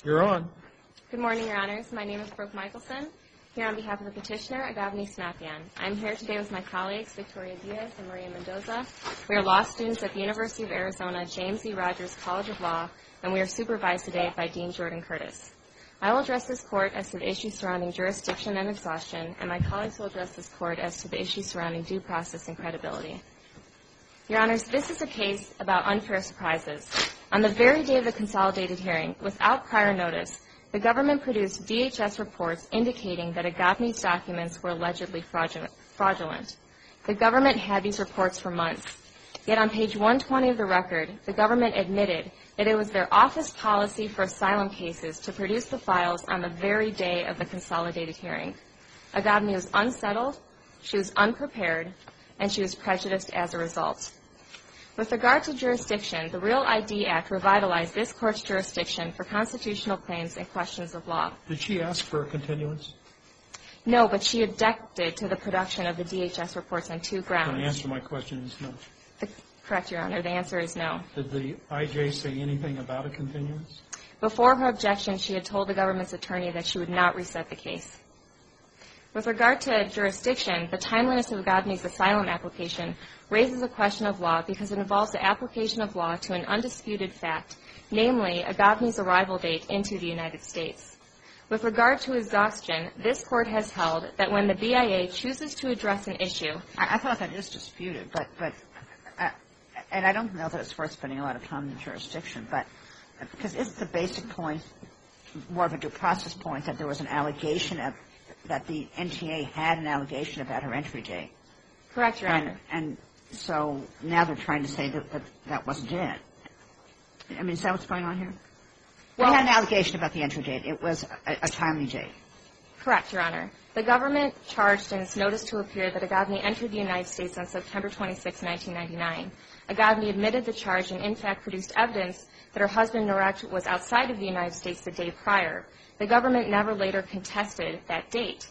You're on. Good morning, Your Honors. My name is Brooke Michelson, here on behalf of the petitioner, Aghavni Snapian. I'm here today with my colleagues, Victoria Diaz and Maria Mendoza. We are law students at the University of Arizona James E. Rogers College of Law, and we are supervised today by Dean Jordan Curtis. I will address this court as to the issues surrounding jurisdiction and exhaustion, and my colleagues will address this court as to the issues surrounding due process and credibility. Your Honors, this is a case about unfair surprises. On the very day of the consolidated hearing, without prior notice, the government produced DHS reports indicating that Aghavni's documents were allegedly fraudulent. The government had these reports for months. Yet on page 120 of the record, the government admitted that it was their office policy for asylum cases to produce the files on the very day of the consolidated hearing. Aghavni was unsettled, she was unprepared, and she was prejudiced as a result. With regard to jurisdiction, the Real ID Act revitalized this court's jurisdiction for constitutional claims and questions of law. Did she ask for a continuance? No, but she objected to the production of the DHS reports on two grounds. The answer to my question is no. Correct, Your Honor. The answer is no. Did the IJ say anything about a continuance? Before her objection, she had told the government's attorney that she would not reset the case. With regard to jurisdiction, the timeliness of Aghavni's asylum application raises a question of law because it involves the application of law to an undisputed fact, namely Aghavni's arrival date into the United States. With regard to exhaustion, this court has held that when the BIA chooses to address an issue... I thought that is disputed, but and I don't know that it's worth spending a lot of time in jurisdiction, but because isn't the basic point more of a due process point that there was an allegation of that the NTA had an allegation about her entry date? Correct, Your Honor. And so now they're trying to say that wasn't it. I mean, is that what's going on here? Well, they had an allegation about the entry date. It was a timely date. Correct, Your Honor. The government charged in its notice to appear that Aghavni entered the United States on September 26, 1999. Aghavni admitted the charge and, in fact, produced evidence that her husband, Narek, was outside of the United States the day prior. The government never later contested that date.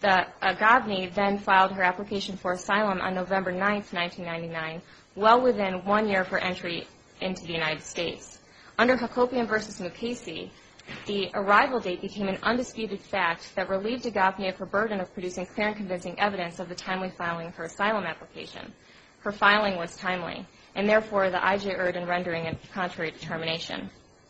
Aghavni then filed her application for asylum on November 9, 1999, well within 1 year of her entry into the United States. Under Hakopian v. Mukasey, the arrival date became an undisputed fact that relieved Aghavni of her burden of producing clear and convincing evidence of the timely filing of her asylum application. Her filing was timely, and therefore the IJ erred in rendering a contrary determination.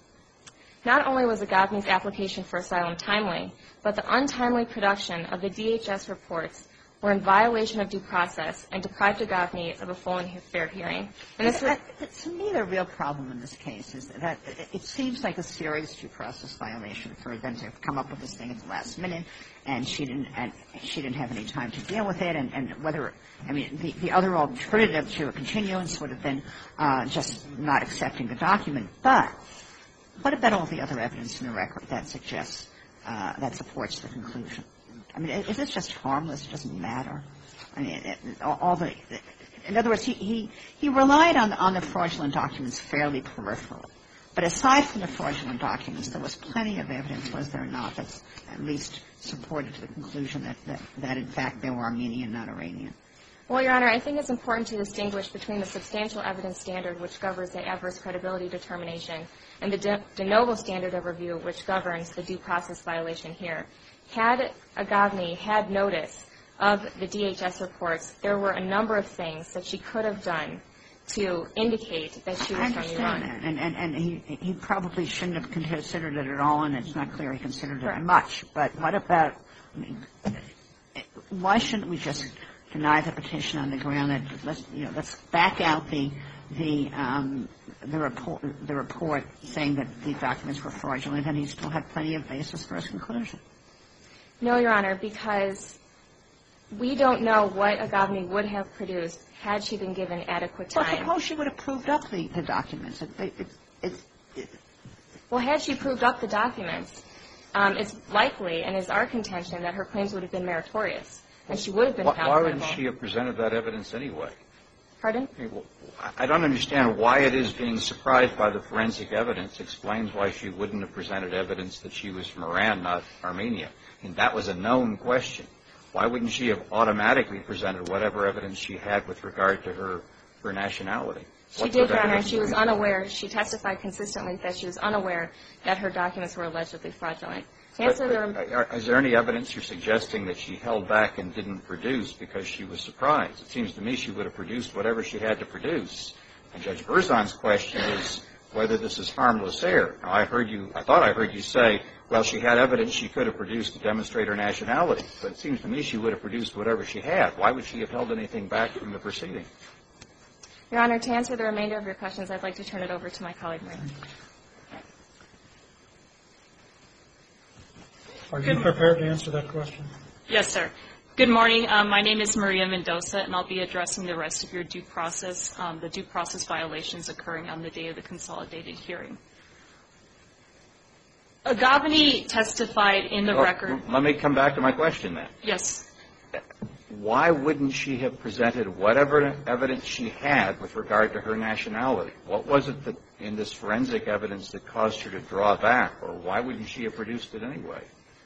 Not only was Aghavni's application for asylum timely, but the untimely production of the DHS reports were in violation of due process and deprived Aghavni of a full and fair hearing. And this was to me, the real problem in this case is that it seems like a serious due process violation for them to come up with this thing at the last minute, and she didn't have any time to deal with it, and whether, I mean, the other alternative to a continuance would have been just not accepting the document. But what about all the other evidence in the record that suggests that supports the conclusion? I mean, is this just harmless? It doesn't matter. I mean, in other words, he relied on the fraudulent documents fairly peripherally. But aside from the fraudulent documents, there was plenty of evidence, was there not, that's at least supported to the conclusion that in fact they were Armenian, not Iranian. Well, Your Honor, I think it's important to distinguish between the substantial evidence standard, which governs the adverse credibility determination, and the de novo standard of review, which governs the due process violation here. Had Aghavni had notice of the DHS reports, there were a number of things that she could have done to indicate that she was from Iran. I understand that. And he probably shouldn't have considered it at all, and it's not clear he considered it much. But what about, I mean, why shouldn't we just deny the petition on the ground that let's back out the report saying that the documents were fraudulent, and he still had plenty of basis for his conclusion? No, Your Honor, because we don't know what Aghavni would have produced had she been given adequate time. Well, suppose she would have proved up the documents. Well, had she proved up the documents, it's likely, and is our contention, that her claims would have been meritorious, and she would have been found credible. Why wouldn't she have presented that evidence anyway? Pardon? I don't understand why it is being surprised by the forensic evidence explains why she wouldn't have presented evidence that she was from Iran, not Armenia. And that was a known question. Why wouldn't she have automatically presented whatever evidence she had with regard to her nationality? She did, Your Honor, and she was unaware. She testified consistently that she was unaware that her documents were allegedly fraudulent. Is there any evidence you're suggesting that she held back and didn't produce because she was surprised? It seems to me she would have produced whatever she had to produce. And Judge Berzon's question is whether this is harmless error. Now, I thought I heard you say, well, she had evidence she could have produced to demonstrate her nationality. But it seems to me she would have produced whatever she had. Why would she have held anything back from the proceeding? Your Honor, to answer the remainder of your questions, I'd like to turn it over to my colleague, Maria. Are you prepared to answer that question? Yes, sir. Good morning. My name is Maria Mendoza, and I'll be addressing the rest of your due process, the due process violations occurring on the day of the consolidated hearing. Aghavani testified in the record. Let me come back to my question then. Yes. Why wouldn't she have presented whatever evidence she had with regard to her nationality? What was it that in this forensic evidence that caused her to draw back, or why wouldn't she have produced it anyway?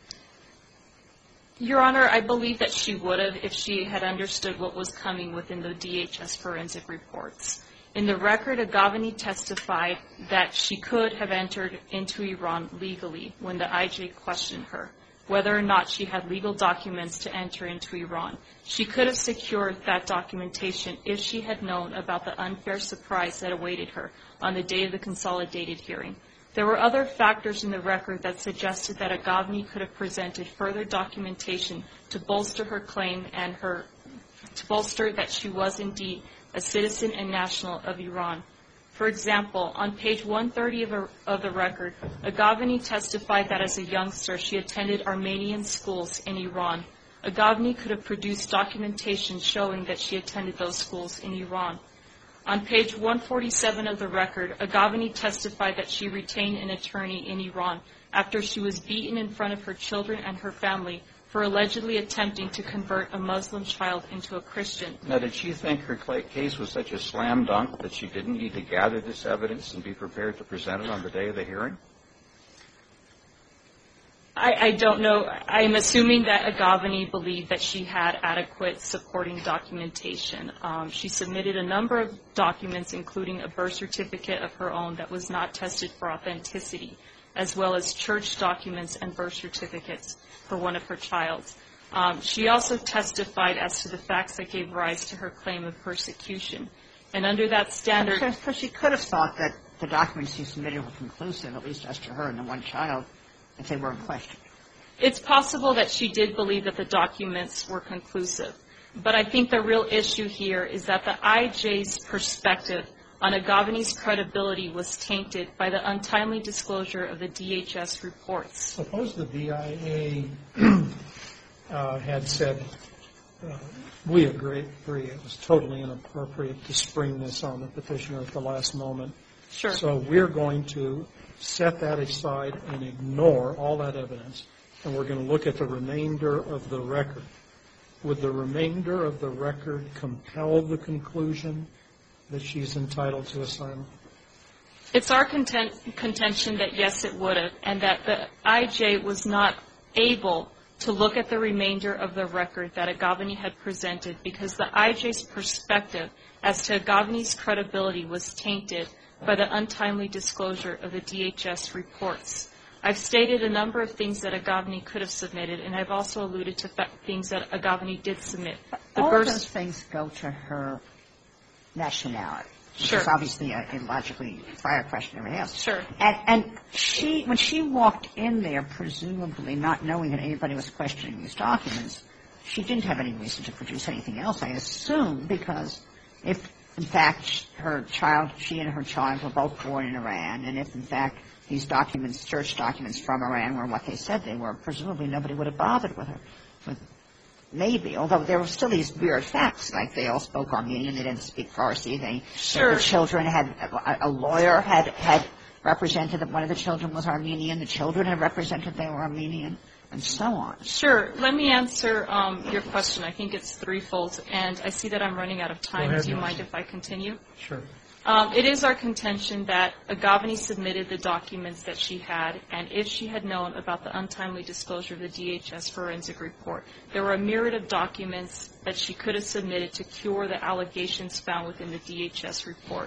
Your Honor, I believe that she would have if she had understood what was coming within the DHS forensic reports. In the record, Aghavani testified that she could have entered into Iran legally when the IJ questioned her, whether or not she had legal documents to enter into Iran. She could have secured that documentation if she had known about the unfair surprise that awaited her on the day of the consolidated hearing. There were other factors in the record that suggested that Aghavani could have presented further documentation to bolster her claim and to bolster that she was indeed a citizen and national of Iran. For example, on page 130 of the record, Aghavani testified that as a youngster she attended Armenian schools in Iran. Aghavani could have produced documentation showing that she attended those schools in Iran. On page 147 of the record, Aghavani testified that she retained an attorney in Iran after she was beaten in front of her children and her family for allegedly attempting to convert a Muslim child into a Christian. Now, did she think her case was such a slam dunk that she didn't need to gather this evidence and be prepared to present it on the day of the hearing? I don't know. I'm assuming that Aghavani believed that she had adequate supporting documentation. She submitted a number of documents, including a birth certificate of her own that was not tested for authenticity, as well as church documents and birth certificates for one of her childs. She also testified as to the facts that gave rise to her claim of persecution. And under that standard... So she could have thought that the documents she submitted were conclusive, at least as to her and the one child, if they were in question. It's possible that she did believe that the documents were conclusive. But I think the real issue here is that the IJ's perspective on Aghavani's credibility was tainted by the untimely disclosure of the DHS reports. Suppose the BIA had said, we agree it was totally inappropriate to spring this on the petitioner at the last moment. Sure. So we're going to set that aside and ignore all that evidence, and we're going to look at the remainder of the record. Would the remainder of the record compel the conclusion that she's entitled to asylum? It's our contention that yes, it would have, and that the IJ was not able to look at the remainder of the record that Aghavani had presented because the IJ's perspective as to Aghavani's credibility was tainted by the untimely disclosure of the DHS reports. I've stated a number of things that Aghavani could have submitted, and I've also alluded to things that Aghavani did submit. All of those things go to her nationality. Sure. It's obviously a logically prior question and everything else. Sure. And she, when she walked in there, presumably not knowing that anybody was questioning these documents, she didn't have any reason to produce anything else, I assume, because if, in fact, she and her child were both born in Iran, and if, in fact, these documents, church documents from Iran were what they said they were, presumably nobody would have bothered with her. Maybe, although there were still these weird facts, like they all spoke Armenian, they didn't speak Farsi, Sure. The children had, a lawyer had represented that one of the children was Armenian, the children had represented they were Armenian, and so on. Sure. Let me answer your question. I think it's threefold, and I see that I'm running out of time. Go ahead, Do you Ms. mind if I continue? Sure. It is our contention that Aghavani submitted the documents that she had, and if she had known about the untimely disclosure of the DHS forensic report, there were a myriad of documents that she could have submitted to cure the allegations found within the DHS report.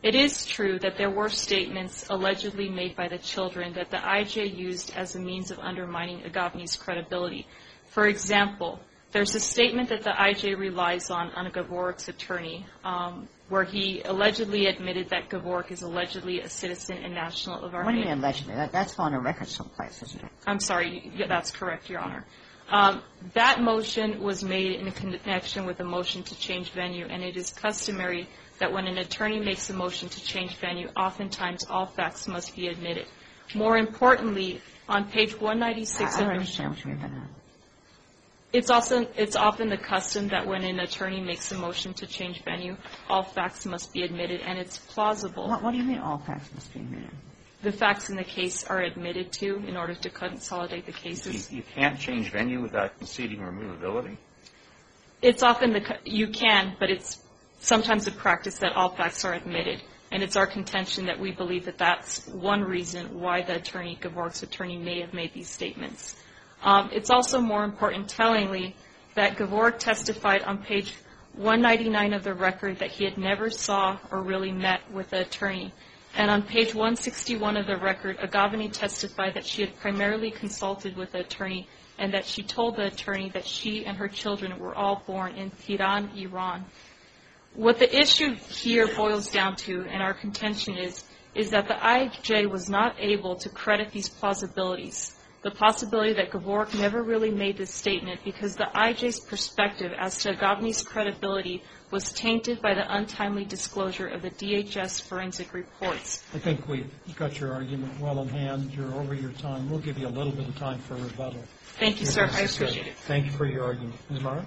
It is true that there were statements allegedly made by the children that the IJ used as a means of undermining Aghavani's credibility. For example, there's a statement that the IJ relies on Gavork's attorney, where he allegedly admitted that Gavork is allegedly a citizen and national of Armenia. What do you mean allegedly? That's on a record someplace, isn't it? I'm sorry, that's correct, Your Honor. That motion was made in connection with a motion to change venue, and it is customary that when an attorney makes a motion to change venue, oftentimes all facts must be admitted. More importantly, on page 196 I don't understand what you mean by that. It's often the custom that when an attorney makes a motion to change venue, all facts must be admitted, and it's plausible. What do you mean all facts must be admitted? The facts in the case are admitted to in order to consolidate the cases. You can't change venue without conceding removability? It's often you can, but it's sometimes a practice that all facts are admitted, and it's our contention that we believe that that's one reason why the attorney, Gavork's attorney, may have made these statements. It's also more important tellingly that Gavork testified on page 199 of the record that he had never saw or really met with the attorney. And on page 161 of the record, Aghavani testified that she had primarily consulted with the attorney and that she told the attorney that she and her children were all born in Tehran, Iran. What the issue here boils down to, and our contention is that the IJ was not able to credit these plausibilities. The possibility that Gavork never really made this statement because the IJ's perspective as to Aghavani's credibility was tainted by the untimely disclosure of the DHS forensic reports. I think we've got your argument well in hand. You're over your time. We'll give you a little bit of time for rebuttal. Thank you, sir. I appreciate it. Thank you for your argument. Ms. Mara?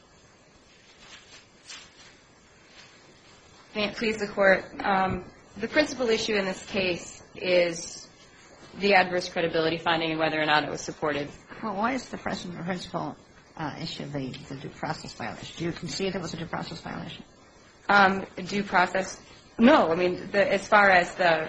May it please the Court. The principal issue in this case is the adverse credibility finding and whether or not it was supported. Well, why is the principal issue the due process violation? Do you concede there was a due process violation? Due process? No. I mean, as far as the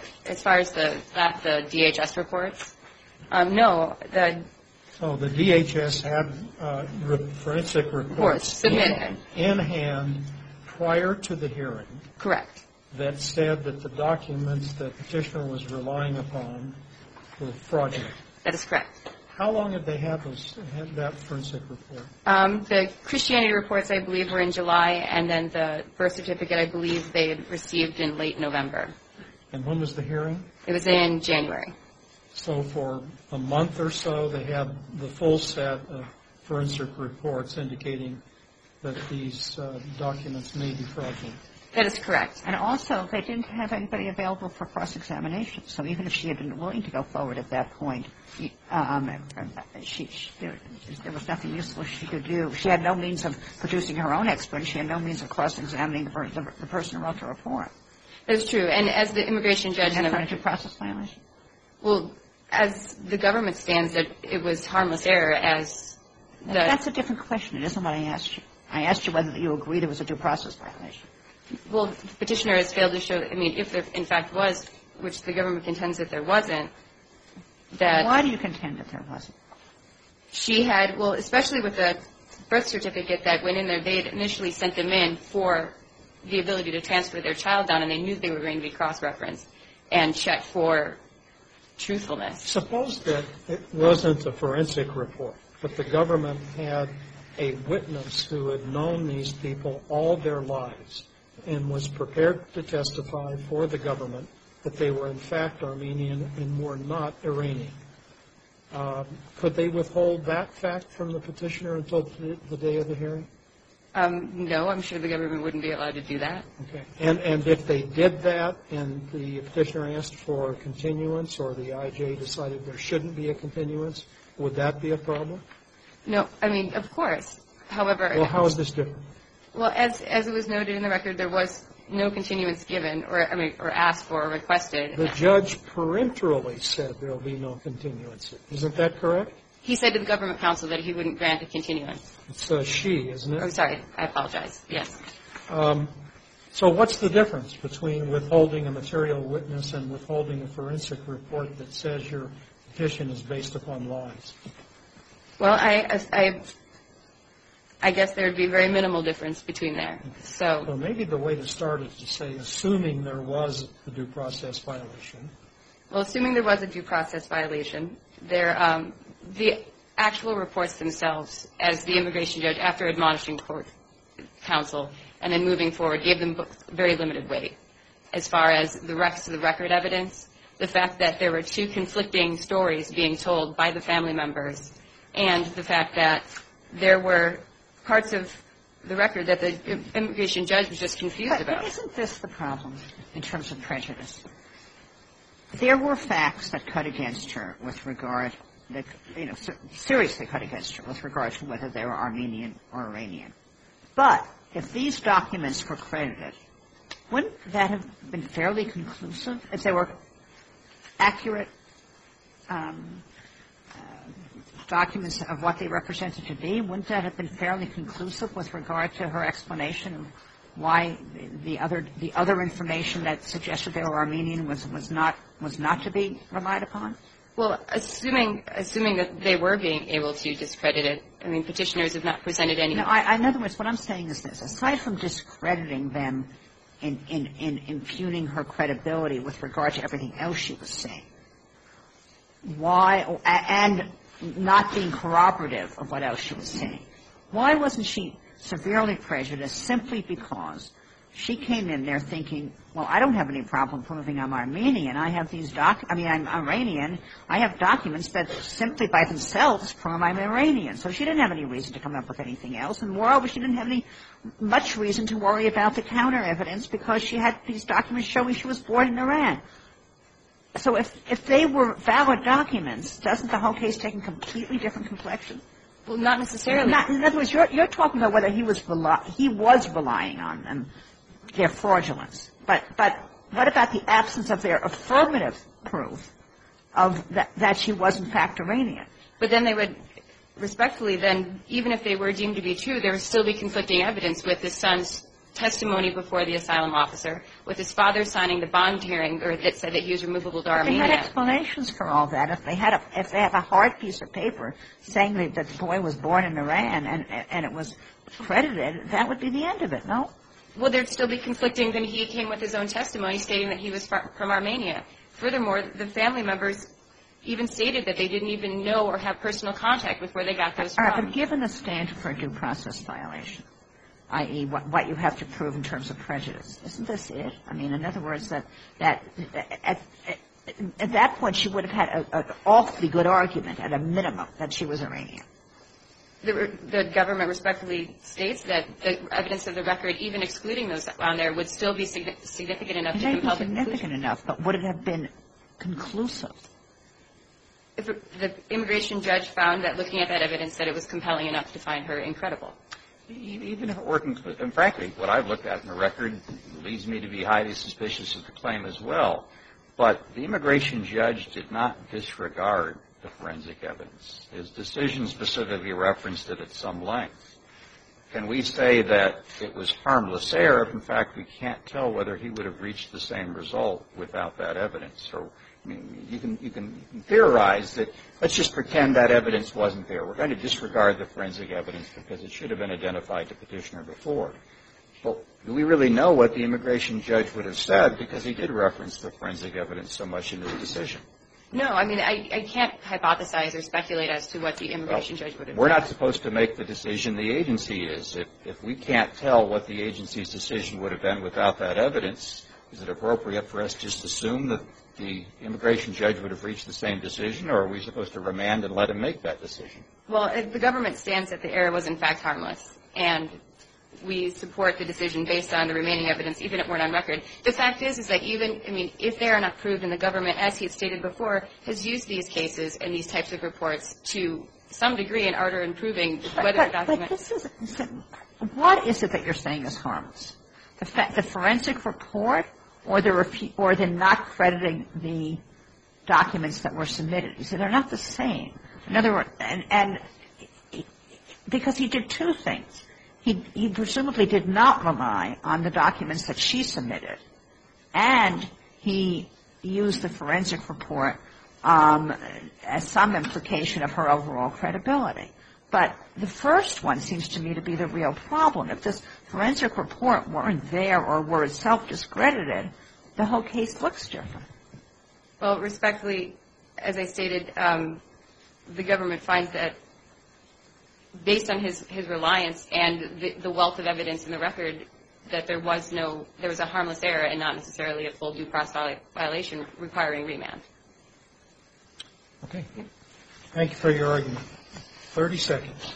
DHS reports, no. So the DHS had forensic reports submitted in hand prior to the hearing. Correct. That said that the documents that petitioner was relying upon were fraudulent. That is correct. How long had they had that forensic report? The Christianity reports, I believe, were in July, and then the birth certificate, I believe, they had received in late November. And when was the hearing? It was in January. So for a month or so, they had the full set of forensic reports indicating that these documents may be fraudulent. That is correct. And also, they didn't have anybody available for cross-examination. So even if she had been willing to go forward at that point, there was nothing useful she could do. She had no means of producing her own expert. She had no means of cross-examining the person who wrote the report. That is true. And as the immigration judge in the due process violation? Well, as the government stands, it was harmless error as the... That's a different question. It isn't what I asked you. I asked you whether you agree there was a due process violation. Well, the petitioner has failed to show, I mean, if there in fact was, which the government contends that there wasn't, that... Why do you contend that there wasn't? She had, well, especially with the birth certificate that went in there, they had initially sent them in for the ability to transfer their child down, and they knew they were going to be cross-referenced and checked for truthfulness. Suppose that it wasn't a forensic report, but the government had a witness who had known these people all their lives and was prepared to testify for the government that they were in fact Armenian and were not Iranian. Could they withhold that fact from the petitioner until the day of the hearing? No, I'm sure the government wouldn't be allowed to do that. Okay. And if they did that and the petitioner asked for a continuance or the IJ decided there shouldn't be a continuance, would that be a problem? No, I mean, of course. However... Well, how is this different? Well, as it was noted in the record, there was no continuance given or asked for or requested. The judge parenterally said there will be no continuance. Isn't that correct? He said to the government counsel that he wouldn't grant a continuance. It's she, isn't it? I'm sorry. I apologize. Yes. So what's the difference between withholding a material witness and withholding a forensic report that says your petition is based upon lies? Well, I guess there would be very minimal difference between there. So Well, maybe the way to start is to say, assuming there was a due process violation. Well, assuming there was a due process violation, the actual reports themselves, as the immigration judge, after admonishing court counsel and then moving forward, gave them very limited weight. As far as the rest of the record evidence, the fact that there were two conflicting stories being told by the family members, and the fact that there were parts of the record that the immigration judge was just confused about. But isn't this the problem in terms of prejudice? There were facts that cut against her with regard, that, seriously cut against her with regard to whether they were Armenian or Iranian. But if these documents were credited, wouldn't that have been fairly conclusive if they were accurate documents of what they represented to be? Wouldn't that have been fairly conclusive with regard to her explanation of why the other information that suggested they were Armenian was not to be relied upon? Well, assuming that they were being able to discredit it, I mean, petitioners have not presented any. No, in other words, what I'm saying is this: aside from discrediting them in impugning her credibility with regard to everything else she was saying, why, and not being corroborative of what else she was saying, why wasn't she severely prejudiced simply because she came in there thinking, well, I don't have any problem proving I'm Armenian. I have these I'm Iranian. I have documents that simply by themselves prove I'm Iranian. So she didn't have any reason to come up with anything else. And moreover, she didn't have much reason to worry about the counter evidence because she had these documents showing she was born in Iran. So if they were valid documents, doesn't the whole case take a completely different complexion? Well, not necessarily. In other words, you're talking about whether he was relying on them, their fraudulence. But what about the absence of their affirmative proof of that she was in fact Iranian? But then they would respectfully then, even if they were deemed to be true, there would still be conflicting evidence with his son's testimony before the asylum officer, with his father signing the bond hearing or that said that he was removable to Armenia. They had explanations for all that. If they have a hard piece of paper saying that the boy was born in Iran and it was credited, that would be the end of it, no? Well, there'd still be conflicting. Then he came with his own testimony stating that he was from Armenia. Furthermore, the family members even stated that they didn't even know or have personal contact with where they got those from. All right, but given the standard for a due process violation, i.e. what you have to prove in terms of prejudice, isn't this it? I mean, in other words, that at that point she would have had an awfully good argument at a minimum that she was Iranian. The government respectfully states that the evidence of the record, even excluding those on there, would still be significant enough to compel the conclusion. Significant enough, but would it have been conclusive? If the immigration judge found that looking at that evidence that it was compelling enough to find her incredible. Even if it were, and frankly, what I've looked at in the record leads me to be highly suspicious of the claim as well. But the immigration judge did not disregard the forensic evidence. His decision specifically referenced it at some length. Can we say that it was harmless error if, in fact, we can't tell whether he would have reached the same result without that evidence? So, I mean, you can theorize that let's just pretend that evidence wasn't there. We're going to disregard the forensic evidence because it should have been identified to petitioner before. But do we really know what the immigration judge would have said because he did reference the forensic evidence so much in his decision? No, I mean, I can't hypothesize or speculate as to what the immigration judge would have We're done. not supposed to make the decision. The agency is. If we can't tell what the agency's decision would have been without that evidence, is it appropriate for us to just assume that the immigration judge would have reached the same decision, or are we supposed to remand and let him make that decision? Well, the government stands that the error was in fact harmless, and we support the decision based on the remaining evidence, even if it weren't on record. The fact is that if they are not proved, and the government, as he had stated before, has used these cases and these types of reports to some degree in order in proving whether the document... But what is it that you're saying is harmless? The forensic report or the not crediting the documents that were submitted? You say they're not the same. In other words, and because he did two things. He presumably did not rely on the documents that she submitted, and he used the forensic report as some implication of her overall credibility. But the first one seems to me to be the real problem. If this forensic report weren't there or were itself discredited, the whole case looks different. Well, respectfully, as I stated, the government finds that based on his reliance and the wealth of evidence in the record, that there was a harmless error and not necessarily a full due process violation requiring remand. Okay. Thank you for your argument. 30 seconds.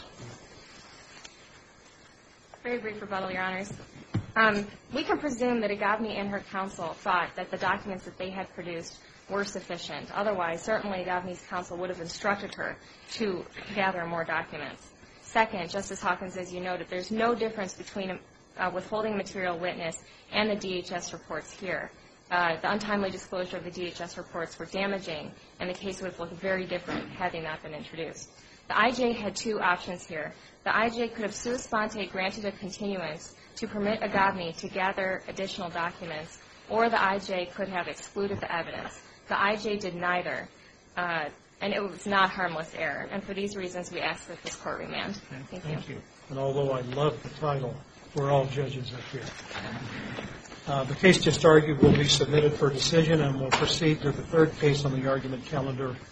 Very brief rebuttal, Your Honors. We can presume that Aghavni and her counsel thought that the documents that they had produced were sufficient. Otherwise, certainly Aghavni's counsel would have instructed her to gather more documents. Second, Justice Hawkins, as you noted, there's no difference between withholding a material witness and the DHS reports here. The untimely disclosure of the DHS reports were damaging, and the case would have looked very different had they not been introduced. The IJ had two options here. The IJ could have sua sponte granted a continuance to permit Aghavni to gather additional documents, or the IJ could have excluded the evidence. The IJ did neither, and it was not harmless error. And for these reasons, we ask that this Court remand. Thank you. And although I love the title, we're all judges up here. The case just argued will be submitted for decision, and we'll proceed to the third case on the argument calendar,